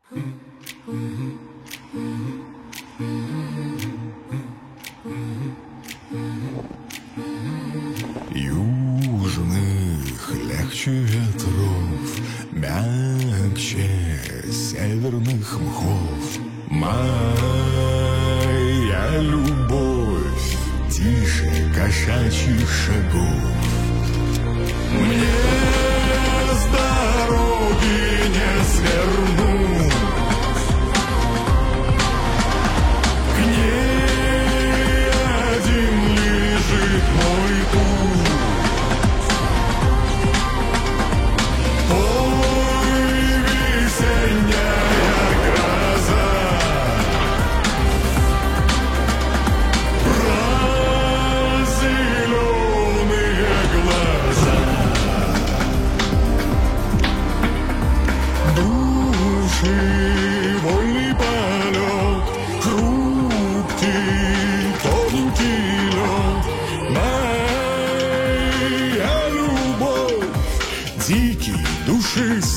Южных легче ветров, мягче северных мхов. Моя любовь тише кошачьих шагов. Мне с дороги не свернуть, к ней один лежит мой путь. Ой, весенняя гроза, зеленые глаза, души вольный полет, хрупкий тоненький лед. Моя любовь, дикий душистый